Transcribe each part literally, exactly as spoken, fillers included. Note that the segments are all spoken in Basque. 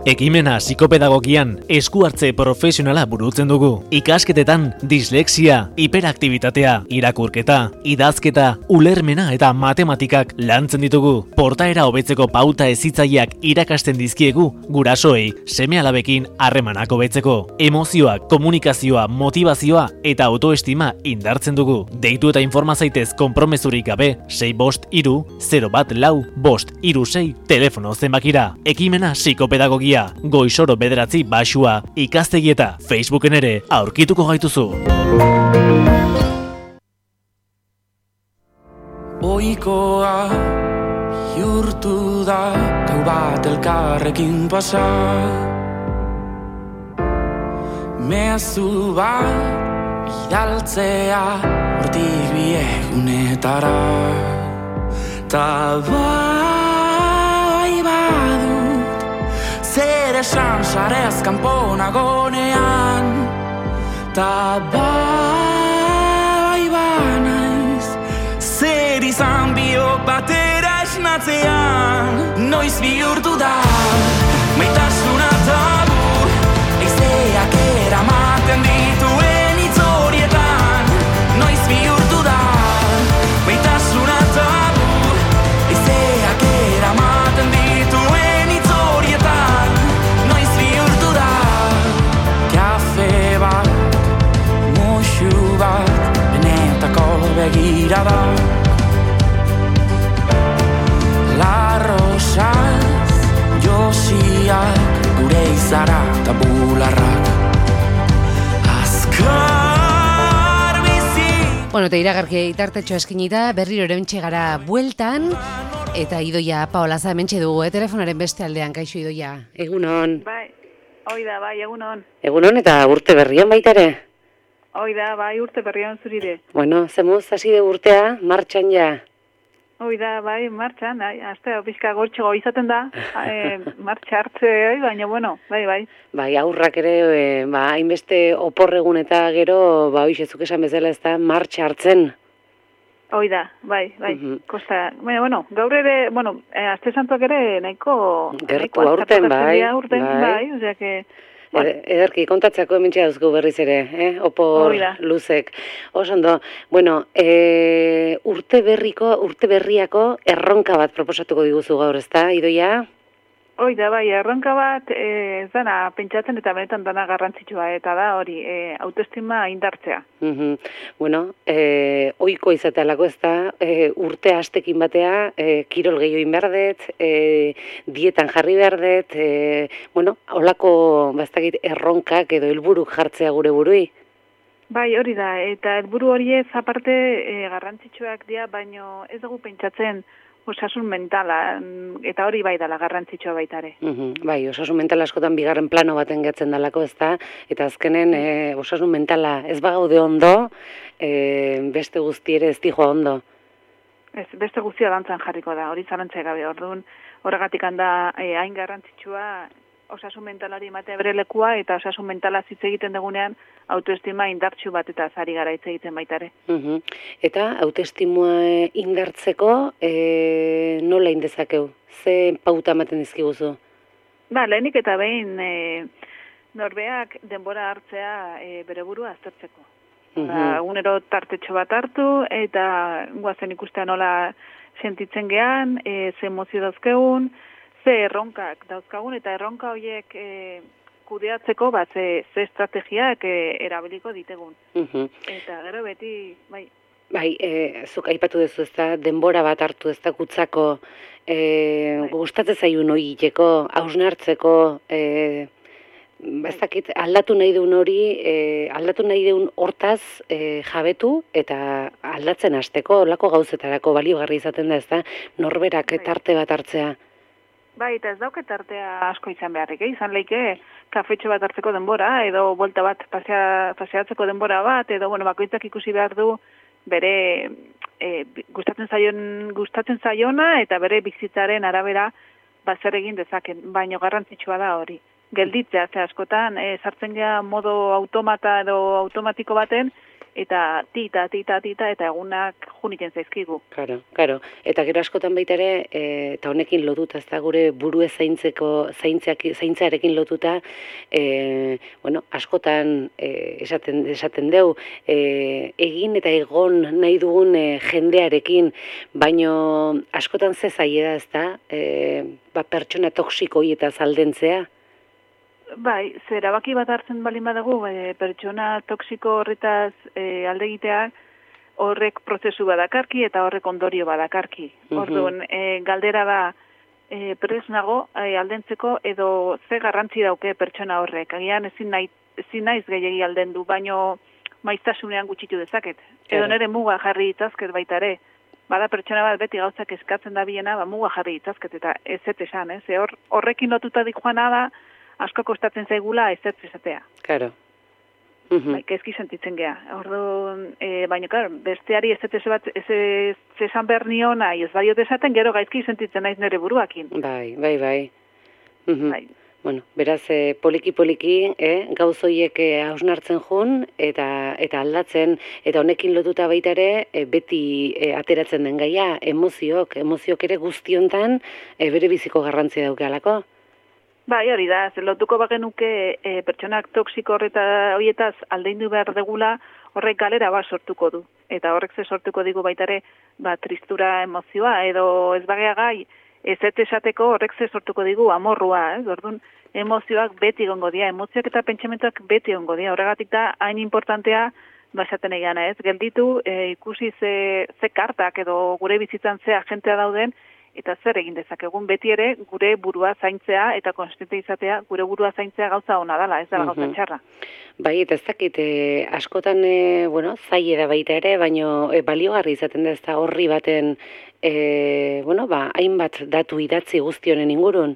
Ekimena psikopedagogian esku hartze profesionala burutzen dugu. Ikasketetan dislexia, hiperaktibitatea, irakurketa, idazketa, ulermena eta matematikak lantzen ditugu. Portaera hobetzeko pauta hezitzaileak irakasten dizkiegu gurasoei seme-alabekin harremanak hobetzeko. Emozioak, komunikazioa, motivazioa eta autoestima indartzen dugu. Deitu eta informa zaitez konpromezurik gabe sei bost hiru zero bat lau bost hiru sei telefono zenbakira. Ekimena psikopedagogia, goizoro bederatzi baxua, ikastegieta Facebooken ere aurkituko gaituzu. Oikoa bihurtu da gau bat elkarrekin pasa, mezu bat bidaltzea hortik biegunetara, ta bai badut zer esan sarez kanpo nagonean, ta bai banaiz zer izan biok batera esnatzean. Noiz bihurtu da maitasuna tabur, eizeak eramaten dituen hitz horietan. Noiz bihurtu da maitasuna tabur, eizeak eramaten dituen hitz horietan. Noiz bihurtu da kafe bat, muxu bat, benetako begirada, larrosaz josiak gure izara eta bularrak azkar bizi. Bueno, eta iragarki itartetxo eskinita, berriro erentxe gara bueltan, eta Idoia Paolaza hementxe dugu, eh? Telefonaren beste aldean, kaixo Idoia. Egunon. Bai, hoi da, bai, egunon. Egunon eta urte berrian baita ere. Hoi da, bai, urte berrian zurire. Bueno, zemuz hasi de urtea, martxan ja. Hoi da, bai, martxan, bai, azte, pixka gortxego izaten da, e, martxa hartze, baina, bueno, bai, bai. Bai, aurrak ere, e, ba, hainbeste oporregun eta gero, ba, hoixezuk esan bezala ez da, martxa hartzen. Hoi da, bai, bai, Mhm. kosta, baina, bueno, gaur ere, bueno, e, azte santuak ere nahiko... Gertu aurten, bai, aurten, bai. bai, osea que... Eder, ederki, kontatzeko hementxe dauzku berriz ere, eh? Opor Oida. luzek. Osondo, bueno, e, urte berriko, urte berriako erronka bat proposatuko diguzu gaur, ezta, Idoia? Hoi da, bai, erronka bat, e, ez dana pentsatzen eta benetan dana garrantzitsua, eta da hori, e, autoestima indartzea. Mhm. Bueno, e, oiko izatealako ez da, e, urte hastekin batea, e, kirol gehiago inberdet, e, dietan jarri berdet, e, bueno, holako bastakit erronkak edo helburuk jartzea gure burui. Bai, hori da, eta helburu horiez aparte e, garrantzitsuak dira, baino ez dugu pentsatzen osasun mentala, eta hori bai dala garrantzitsua baita ere. Uhum, bai, osasun mentala askotan bigarren plano baten gatzen dalako, ez da, eta azkenen e, osasun mentala ez bagaude ondo, e, beste guzti ere ez dijoa ondo. Ez, beste guztia dantzan jarriko da, hori zalantzea gabe, orduan horregatik handa e, hain garrantzitsua osasun mentalari ematea bere lekua, eta osasun mentala hitz egiten dugunean autoestima indartsu bat eta zari gara hitz egiten baita ere. Uhum. Eta autoestimua indartzeko e, nola indezakeu? Ze pauta ematen dizkiguzu? Ba, lehenik eta behin e, norbeak denbora hartzea e, bere burua aztertzeko. Ba, egunero tartetxo bat hartu, eta guazen ikustea nola sentitzen gean, e, ze emozio dauzkegun, ze erronkak dauzkagun, eta erronka horiek e, kudeatzeko, ba, ze, ze estrategiak e, erabiliko ditegun. Uhum. Eta gero beti, bai, Bai, e, zuk aipatu duzu ez da, denbora bat hartu ez da kutzako, e, Bai. gustatzen zailun hori iteko, hausnartzeko, e, ez dakit, aldatu nahi duen hori, e, aldatu nahi duen hortaz e, jabetu eta aldatzen hasteko, olako gauzetarako baliogarri izaten da ez da, norberak Bai. tarte bat hartzea. bai, eta ez dauket artea asko izan beharrik, eh? Izan leike kafetxo bat hartzeko denbora, edo bolta bat pasea, paseatzeko denbora bat, edo, bueno, bakoitzak ikusi behar du bere e, gustatzen zaion gustatzen zaiona eta bere bizitzaren arabera bazer egin dezaken, baino garrantzitsua da hori. Gelditzea, ze askotan e, sartzen gea modo automata edo automatiko baten eta tita, tita, tita, eta egunak juniten zaizkigu. Claro, claro. Eta gero askotan baita ere, e, eta honekin lotuta, ez da gure burue zaintzeko, zaintzeak, zaintzearekin lotuta, e, bueno, askotan e, esaten, esaten deu, e, egin eta egon nahi dugun e, jendearekin, baino askotan ze zaila da, ez da, e, ba, pertsona toxikoi eta zaldentzea? Bai, ze erabaki bat hartzen balin badago, e, pertsona toksiko horretaz e, alde egiteak, horrek prozesu badakarki eta horrek ondorio badakarki. Mhm. Orduan, e, galdera da, e, prest nago e, aldentzeko edo ze garrantzi dauke pertsona horrek. Agian ezin, nahi, ezin naiz gehiegi aldendu, baino maiztasunean gutxitu dezaket. Edo nere muga jarri itzazket baita ere. Bada pertsona bat beti gauzak eskatzen da biena, ba, muga jarri itzazket eta ez ez esan, ez? E, hor, horrekin lotuta dikoana da, asko kostatzen zaigula ez ez esatea. Claro. Mhm. Bai, kezki sentitzen gea. Orduan, e, baina, claro, besteari ez ez bat, ez ez esan behar nion, nahi, ez badiot esaten, gero gaizki sentitzen naiz nire buruakin. Bai, bai, bai. Mhm. Bai. Bueno, beraz, eh, poliki-poliki, eh, gauz horiek eh, hausnartzen jun, eta, eta aldatzen, eta honekin lotuta baita ere, eh, beti eh, ateratzen den gaia, emozioak, emozioak ere guztiontan eh, bere biziko garrantzia daukealako. Bai, hori da, zer lotuko bagenuke e, pertsonak toksiko horreta horietaz aldeindu behar degula, horrek galera bat sortuko du. Eta horrek ze sortuko digu baita ere, ba, tristura emozioa, edo ez bagea gai, ez ez esateko horrek ze sortuko digu amorrua, ez? Orduan, emozioak beti egongo dira, emozioak eta pentsamentuak beti egongo dira. Horregatik da, hain importantea, basaten egana, ez? Gelditu, e, ikusi ze, ze kartak edo gure bizitzan ze agentea dauden, eta zer egin dezakegun beti ere gure burua zaintzea eta konstiente izatea, gure burua zaintzea gauza ona dela, ez dela gauza txarra. Bai, eta ez dakit, e, askotan, e, bueno, zaila da baita ere, baino e, baliogarri izaten da ez da horri baten, e, bueno, ba, hainbat datu idatzi guztionen ingurun.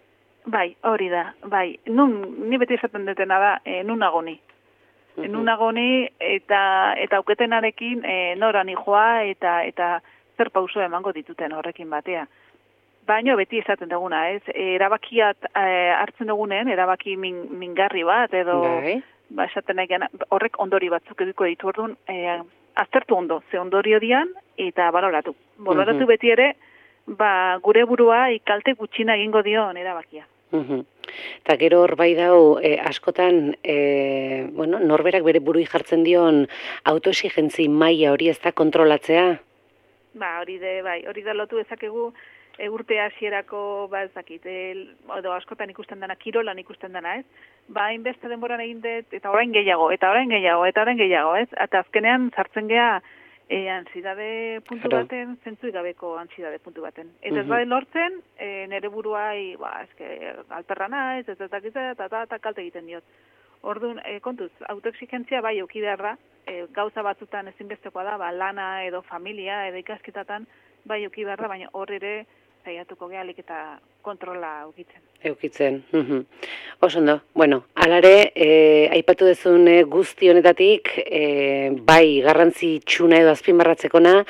Bai, hori da, bai. Nun, ni beti esaten detena da, e, nun agoni. Mhm. Nun agoni eta, eta auketenarekin e, nora nijoa eta, eta zer pauso emango dituten horrekin batea. Baina beti esaten duguna, ez? Erabakiat e, hartzen dugunen, erabaki min, mingarri bat, edo Bai. ba, esaten nahi gana, horrek ondori batzuk ediko ditu orduan, e, aztertu ondo, ze ondorio dian, eta baloratu. Baloratu Mhm. beti ere, ba, gure burua ikalte gutxina egingo dion erabakia. Mhm. Eta gero hor bai dau, e, askotan, e, bueno, norberak bere burui jartzen dion autoexigentzi maila hori ez da kontrolatzea? Ba, hori de, bai, hori da lotu ezakegu e, urte hasierako, ba, ez dakit, e, edo askotan ikusten dana, kirolan ikusten dana, ez? Ba, hainbeste denboran egin dut, eta orain gehiago, eta orain gehiago, eta orain gehiago, ez? Eta azkenean sartzen gea, e, ansiedade puntu Claro. baten, zentzu gabeko ansiedade puntu baten. Eta ez Mhm. bade lortzen, e, nere buruai, ba, eske, alperra naiz, ez ez dakit, eta eta eta kalte egiten diot. Orduan, e, kontuz, autoexigentzia bai euki behar da, e, gauza batzutan ezinbestekoa da, ba, lana edo familia edo ikasketatan bai euki behar da, baina hor ere saiatuko gealik eta kontrola eukitzen. Eukitzen. Mhm. Oso ondo. Bueno, alare, e, aipatu dezun e, guzti honetatik, e, bai garrantzi txuna edo azpimarratzekona,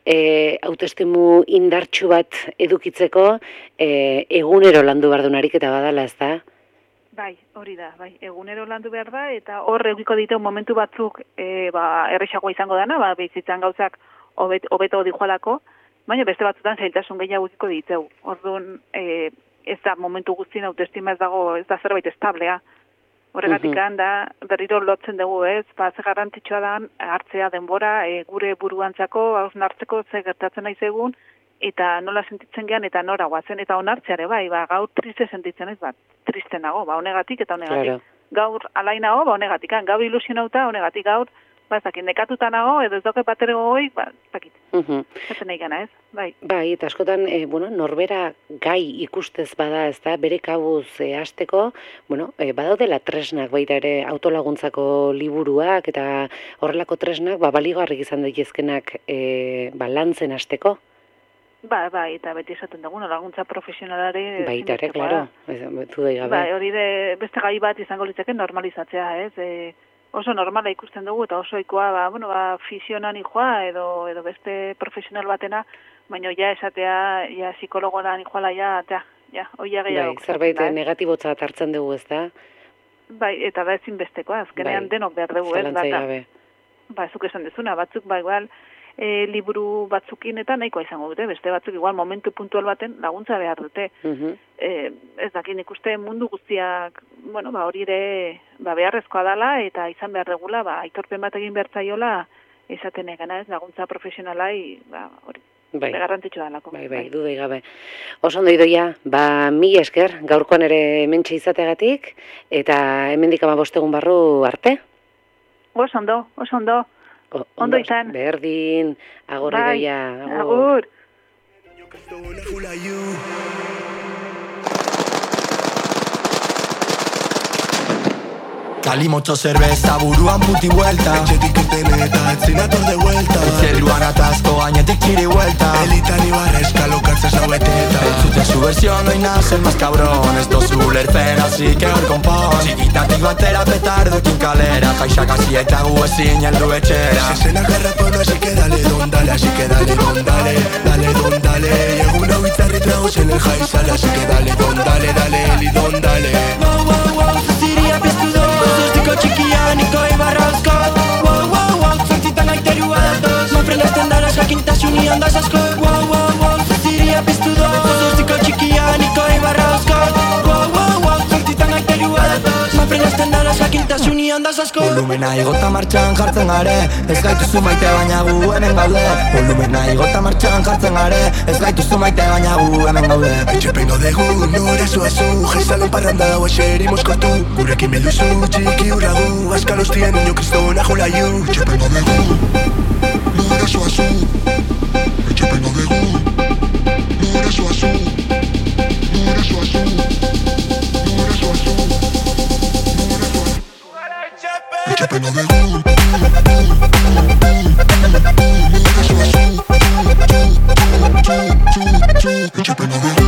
e, autoestimu indartsu bat edukitzeko, e, egunero landu behar duen ariketa badala, ez da? Bai, hori da, bai, egunero landu behar da, eta hor egiko ditu momentu batzuk e, ba, errexagoa izango dana, ba, bizitzan gauzak hobet, hobeto dijoalako, baina beste batzutan zailtasun gehiago egiko ditu. Orduan, e, ez da momentu guztien autoestima ez dago, ez da zerbait establea. Horregatik Mhm. da, berriro lotzen dugu, ez, ba, ze garrantzitsua da hartzea denbora, e, gure buruantzako, hausnartzeko ze gertatzen naiz egun, eta nola sentitzen gean, eta nora guazen, eta onartzeare bai, ba, gaur triste sentitzen ez, bat, triste nago, ba, honegatik eta honegatik. Claro. Gaur alain nago, ba, honegatik, gaur ilusionauta, honegatik, gaur, ba, ez dakit, nekatuta nago, edo ez doke batere goi, ba, ez dakit, Mhm. zaten nahi gana, ez, bai. Bai, eta askotan, e, bueno, norbera gai ikustez bada, ez da, bere kabuz e, hasteko, bueno, e, badaudela tresnak baita ere autolaguntzako liburuak, eta horrelako tresnak, ba, baligarrik izan daitezkenak e, ba, lantzen hasteko. Ba, bai, eta beti esaten duguna, laguntza profesionalare... Baita ere, ezinbestekoa klaro, da. ez du gabe. Bai, hori de, beste gai bat izango litzake normalizatzea, ez, e, oso normala ikusten dugu, eta oso ikoa, ba, bueno, ba, fisionan ijoa, edo, edo beste profesional batena, baina ja esatea, ja psikologoan ijoala, ja, ja, ja, oia gehiago. Bai, zerbait negatibotzat hartzen dugu, ez da? Bai, eta da ezinbestekoa, azkenean Bai, denok behar dugu, ez, zalantzai bata. gabe. ba, zuk esan dezuna, batzuk, ba, igual, e, liburu batzukin eta nahikoa izango dute, beste batzuk igual momentu puntual baten laguntza behar dute. Mhm. E, ez dakin ikuste mundu guztiak, bueno, ba, hori ere ba, beharrezkoa dela eta izan behar regula, ba, aitorpen bat egin behar zaiola izaten egana, ez, laguntza profesionalai, ba, hori. Bai. Garrantzitsua dalako. Bai, bai, dudai gabe. Oso ondo Idoia, ba, mila esker, gaurkoan ere hementxe izateagatik, eta hemendik hamabost egun barru arte. Oso ondo, oso ondo. O, Ondo izan. Berdin, agur Bai, Idoia. agur. Cali mucho cerveza, buruan puti vuelta Etxetik etene eta etzinator de vuelta Zerruan atazko gainetik txiri vuelta Elitan ibarrezka lokartzez laueteta Entzute su versión, no hay nada ser más cabrón Esto es ulertzen, así que hor konpon Txikitatik batera petardokin kalera Jaixak hasi eta gu ezin heldu etxera Zezena garrapona, así que dale don dale Así que dale don dale, dale don dale Egun hau itzarri tragos en el jaizal Así que dale don dale, dale eli don dale Wow, wow, wow, zuziria piztu do Zostiko txikia niko ibarrauzko Wow, wow, wow, zortzitan aiterua datoz No frenasten dara jakintasuni handaz asko Wow, wow, wow, zuziria piztu do Zostiko txikia niko ibarrauzko Wow, wow, wow, zortzitan aiterua datoz No frenasten dara jakintasuni handaz asko Volumena igota martxan jartzen gare Ez gaituzu maite baina gu hemen gaude Volumena igota martxan jartzen gare Ez gaituzu maite baina gu hemen gaude Etxepengo dugu, nore zuazu Jaizalen parranda hau eserimos kortu Gurekin beduzu, txiki urragu Azkal hostien niño kristona jolaiu Etxepengo dugu, nore zuazu Etxepengo dugu, nore zuazu Nore zuazu, nore zuazu Etxepengo dugu Nore zuazu Etxepengo dugu